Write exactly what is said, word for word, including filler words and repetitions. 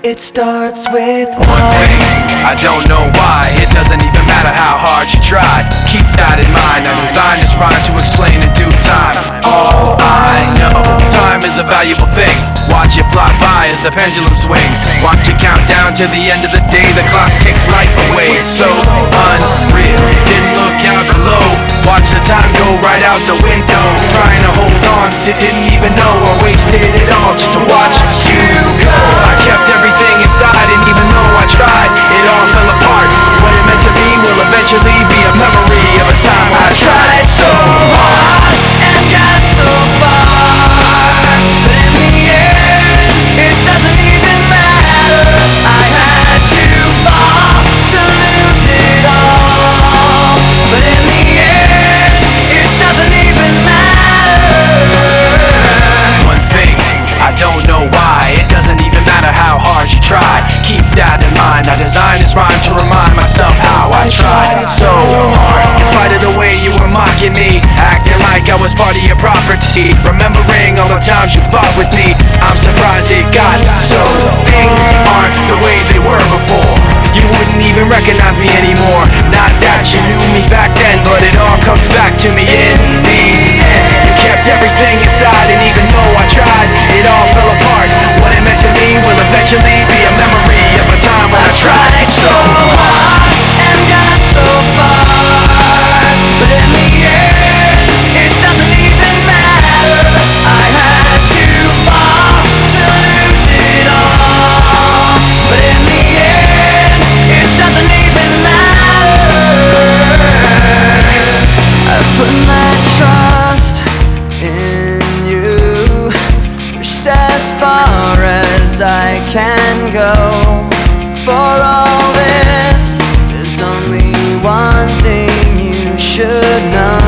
It starts with one thing, I don't know why. It doesn't even matter how hard you try. Keep that in mind, I designed this rhyme to explain in due time. All I know, time is a valuable thing. Watch it fly by as the pendulum swings. Watch it count down to the end of the day. The clock takes life away, it's so unreal. Didn't look out below, watch the time go right out the window. Trying to hold on to didn't even know I wasted it all just to watch you go. I kept everything inside, and even though I tried, it all fell apart. What it meant to me will eventually be a memory of a time I tried so hard and got so far, but in the end, it doesn't even matter. I had to fall to lose it all, but in the end, it doesn't even matter. One thing, I don't know why. It doesn't even matter how hard you try. Keep that in mind, I designed this rhyme to remind myself how I tried so hard. In spite of the way you were mocking me, acting like I was part of your property, remembering all the times you fought with me, I'm surprised it got so. Things aren't the way they were before. You wouldn't even recognize me anymore. Not that you knew me back then, but it all comes back to me in the end. You kept everything inside, and even though I tried, it all fell apart. What it meant to me will eventually be a memory of a time when I tried so hard and got so far, but in the end, it doesn't even matter. I had to fall to lose it all, but in the end, it doesn't even matter. I've put my trust in you, pushed as far as I can go. For all this, there's only one thing you should know.